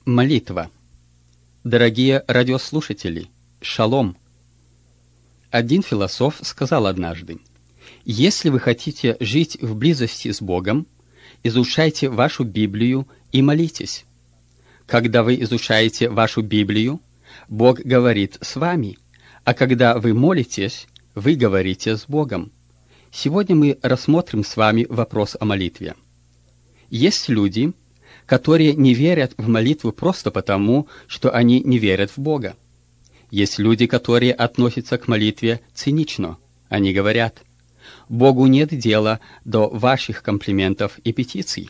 Молитва. Дорогие радиослушатели, шалом! Один философ сказал однажды: «Если вы хотите жить в близости с Богом, изучайте вашу Библию и молитесь. Когда вы изучаете вашу Библию, Бог говорит с вами, а когда вы молитесь, вы говорите с Богом». Сегодня мы рассмотрим с вами вопрос о молитве. Есть люди, которые не верят в молитву просто потому, что они не верят в Бога. Есть люди, которые относятся к молитве цинично. Они говорят: «Богу нет дела до ваших комплиментов и петиций».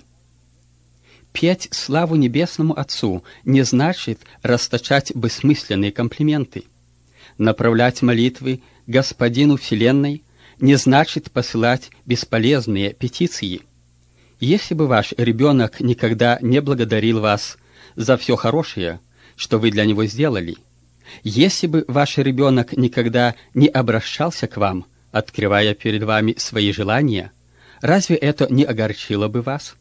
Петь славу Небесному Отцу не значит расточать бессмысленные комплименты. Направлять молитвы Господину Вселенной не значит посылать бесполезные петиции. Если бы ваш ребенок никогда не благодарил вас за все хорошее, что вы для него сделали, если бы ваш ребенок никогда не обращался к вам, открывая перед вами свои желания, разве это не огорчило бы вас?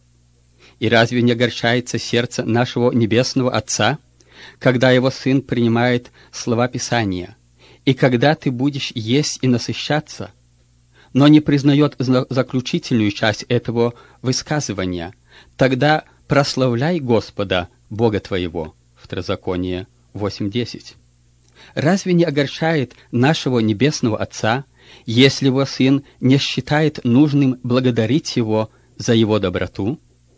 И разве не огорчается сердце нашего Небесного Отца, когда Его Сын принимает слова Писания, и когда ты будешь есть и насыщаться, но не признает заключительную часть этого высказывания, тогда прославляй Господа, Бога твоего. Второзаконие 8:10. Разве не огорчает нашего Небесного Отца, если Его Сын не считает нужным благодарить Его за Его доброту?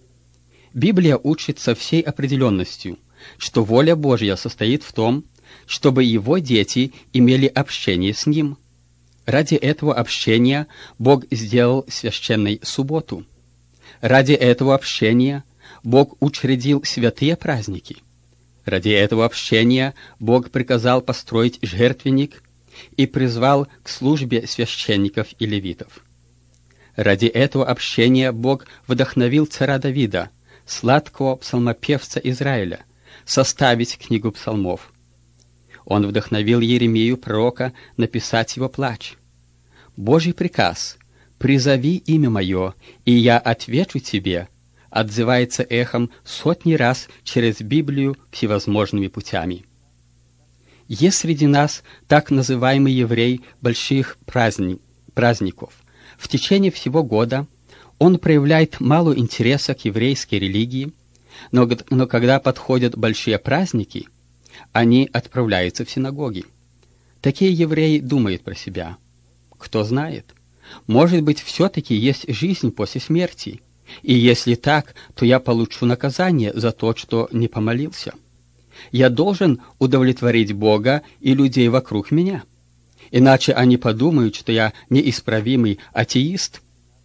Библия учит со всей определенностью, что воля Божья состоит в том, чтобы Его дети имели общение с Ним. Ради этого общения Бог сделал священной субботу. Ради этого общения Бог учредил святые праздники. Ради этого общения Бог приказал построить жертвенник и призвал к службе священников и левитов. Ради этого общения Бог вдохновил царя Давида, сладкого псалмопевца Израиля, составить книгу псалмов. Он вдохновил Иеремию, пророка, написать его плач. Божий приказ «Призови имя мое, и я отвечу тебе» отзывается эхом сотни раз через Библию всевозможными путями. Есть среди нас так называемый еврей больших праздников. В течение всего года он проявляет мало интереса к еврейской религии, но когда подходят большие праздники, они отправляются в синагоги. Такие евреи думают про себя: кто знает, может быть, все-таки есть жизнь после смерти, и если так, то я получу наказание за то, что не помолился. Я должен удовлетворить Бога и людей вокруг меня, иначе они подумают, что я неисправимый атеист.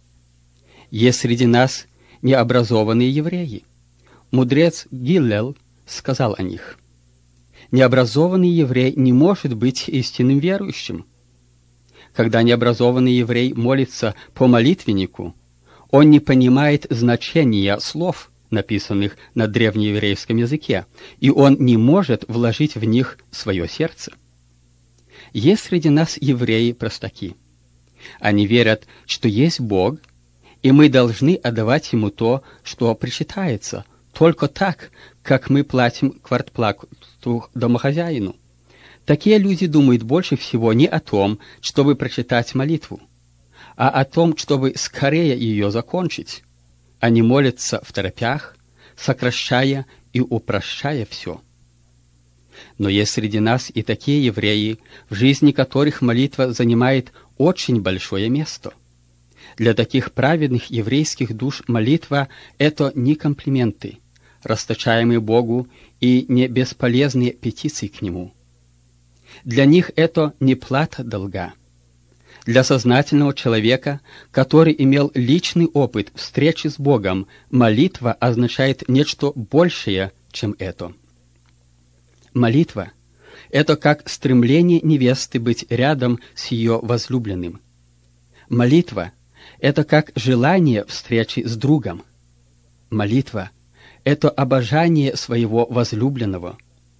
Есть среди нас необразованные евреи. Мудрец Гиллел сказал о них: необразованный еврей не может быть истинным верующим. Когда необразованный еврей молится по молитвеннику, он не понимает значения слов, написанных на древнееврейском языке, и он не может вложить в них свое сердце. Есть среди нас евреи-простаки. Они верят, что есть Бог, и мы должны отдавать Ему то, что причитается, только так, как мы платим квартплату домохозяину. Такие люди думают больше всего не о том, чтобы прочитать молитву, а о том, чтобы скорее ее закончить. Они молятся второпях, сокращая и упрощая все. Но есть среди нас и такие евреи, в жизни которых молитва занимает очень большое место. Для таких праведных еврейских душ молитва — это не комплименты, расточаемые Богу, и не бесполезные петиции к Нему. Для них это не плата долга. Для сознательного человека, который имел личный опыт встречи с Богом, молитва означает нечто большее, чем это. Молитва — это как стремление невесты быть рядом с ее возлюбленным. Молитва — это как желание встречи с другом. Молитва — это обожание своего возлюбленного.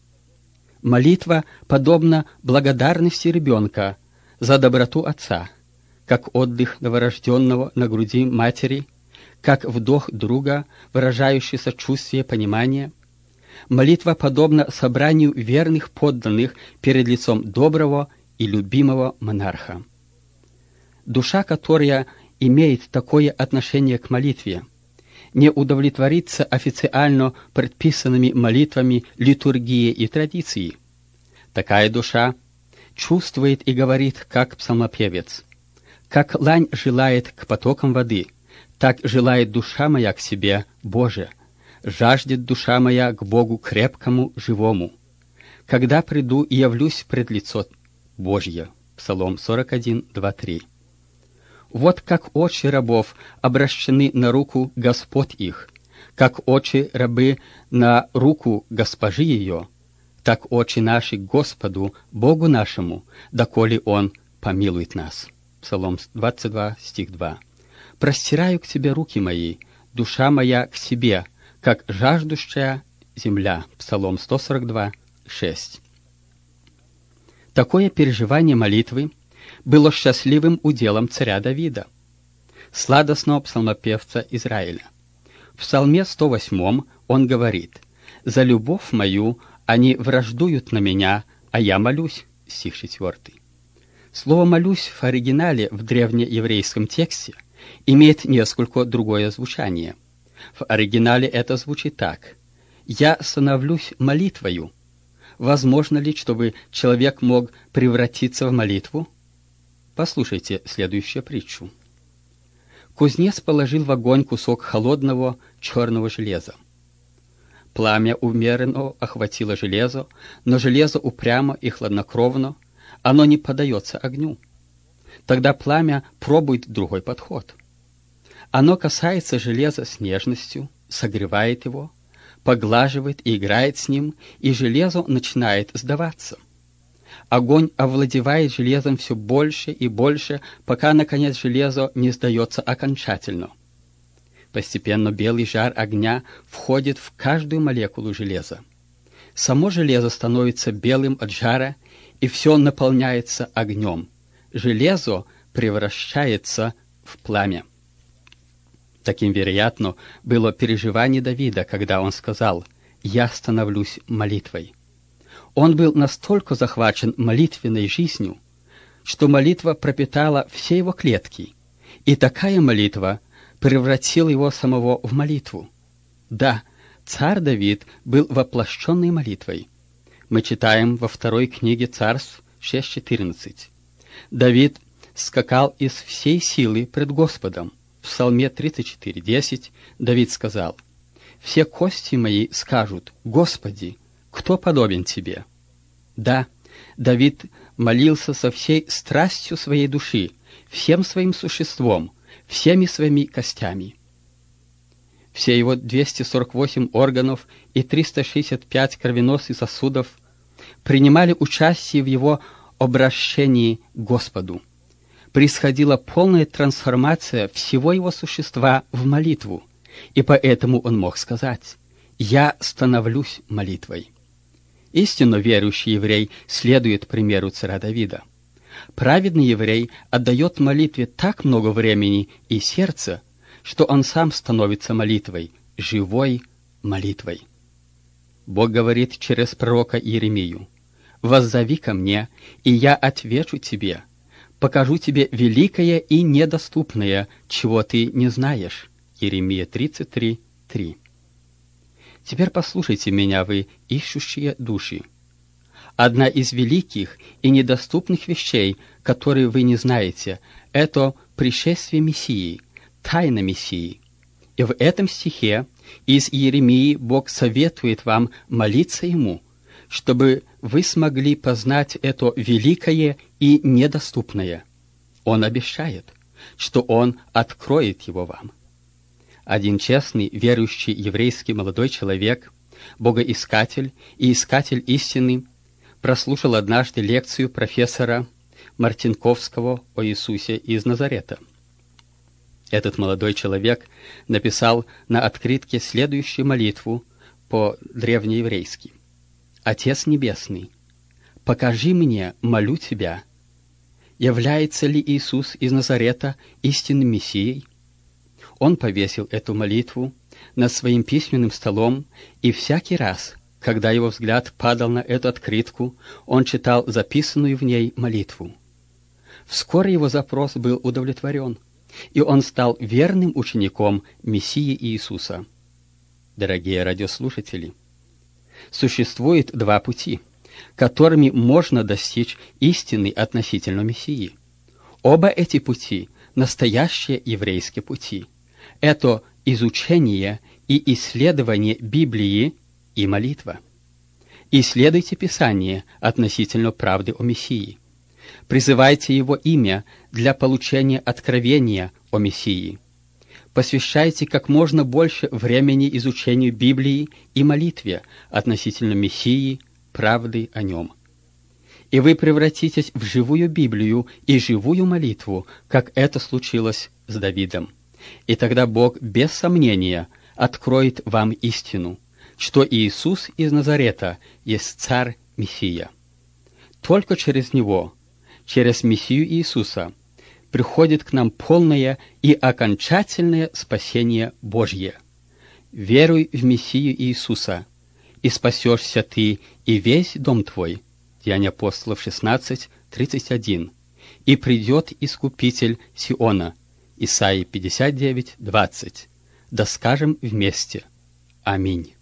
Молитва подобна благодарности ребенка за доброту отца, как отдых новорожденного на груди матери, как вдох друга, выражающий сочувствие, понимание. Молитва подобна собранию верных подданных перед лицом доброго и любимого монарха. Душа, которая имеет такое отношение к молитве, не удовлетворится официально предписанными молитвами литургии и традиции. Такая душа чувствует и говорит, как псалмопевец: «Как лань желает к потокам воды, так желает душа моя к себе, Боже, жаждет душа моя к Богу крепкому, живому. Когда приду и явлюсь пред лицо Божье». Псалом 41, 2, 3. Вот как очи рабов обращены на руку господ их, как очи рабы на руку госпожи ее, так очи наши к Господу, Богу нашему, доколе Он помилует нас. Псалом 22, стих 2. «Простираю к Тебе руки мои, душа моя к Тебе, как жаждущая земля». Псалом 142, 6. Такое переживание молитвы было счастливым уделом царя Давида, сладостного псалмопевца Израиля. В Псалме 108 он говорит: «За любовь мою они враждуют на меня, а я молюсь». Стих 4. Слово «молюсь» в оригинале в древнееврейском тексте имеет несколько другое звучание. В оригинале это звучит так: «Я становлюсь молитвою». Возможно ли, чтобы человек мог превратиться в молитву? Послушайте следующую притчу. Кузнец положил в огонь кусок холодного черного железа. Пламя умеренно охватило железо, но железо упрямо и хладнокровно, оно не поддается огню. Тогда пламя пробует другой подход. Оно касается железа с нежностью, согревает его, поглаживает и играет с ним, и железо начинает сдаваться. Огонь овладевает железом все больше и больше, пока, наконец, железо не сдается окончательно. Постепенно белый жар огня входит в каждую молекулу железа. Само железо становится белым от жара, и все наполняется огнем. Железо превращается в пламя. Таким, вероятно, было переживание Давида, когда он сказал: «Я становлюсь молитвой». Он был настолько захвачен молитвенной жизнью, что молитва пропитала все его клетки, и такая молитва превратила его самого в молитву. Да, царь Давид был воплощенной молитвой. Мы читаем во второй книге Царств 6:14. Давид скакал из всей силы пред Господом. В Псалме 34:10 Давид сказал: «Все кости мои скажут: Господи, кто подобен Тебе?» Да, Давид молился со всей страстью своей души, всем своим существом, всеми своими костями. Все его 248 органов и 365 кровеносных сосудов принимали участие в его обращении к Господу. Происходила полная трансформация всего его существа в молитву, и поэтому он мог сказать: «Я становлюсь молитвой». Истинно верующий еврей следует примеру царя Давида. Праведный еврей отдает молитве так много времени и сердца, что он сам становится молитвой, живой молитвой. Бог говорит через пророка Иеремию: «Воззови ко мне, и я отвечу тебе, покажу тебе великое и недоступное, чего ты не знаешь». Иеремия 33:3. Теперь послушайте меня, вы ищущие души. Одна из великих и недоступных вещей, которые вы не знаете, это пришествие Мессии, тайна Мессии. И в этом стихе из Иеремии Бог советует вам молиться Ему, чтобы вы смогли познать это великое и недоступное. Он обещает, что Он откроет его вам. Один честный, верующий еврейский молодой человек, богоискатель и искатель истины, прослушал однажды лекцию профессора Мартинковского о Иисусе из Назарета. Этот молодой человек написал на открытке следующую молитву по-древнееврейски: «Отец Небесный, покажи мне, молю Тебя, является ли Иисус из Назарета истинным Мессией?» Он повесил эту молитву над своим письменным столом, и всякий раз, Когда его взгляд падал на эту открытку, он читал записанную в ней молитву. Вскоре его запрос был удовлетворен, и он стал верным учеником Мессии Иисуса. Дорогие радиослушатели, существует два пути, которыми можно достичь истины относительно Мессии. Оба эти пути – настоящие еврейские пути. Это изучение и исследование Библии и молитва. Исследуйте Писание относительно правды о Мессии. Призывайте Его имя для получения откровения о Мессии. Посвящайте как можно больше времени изучению Библии и молитве относительно Мессии, правды о Нем. И вы превратитесь в живую Библию и живую молитву, как это случилось с Давидом. И тогда Бог без сомнения откроет вам истину, что Иисус из Назарета есть Царь Мессия. Только через Него, через Мессию Иисуса, приходит к нам полное и окончательное спасение Божье. Веруй в Мессию Иисуса, и спасешься ты и весь дом твой. Деяния апостолов 16:31. И придет Искупитель Сиона. Исайя 59:20. Да скажем вместе. Аминь.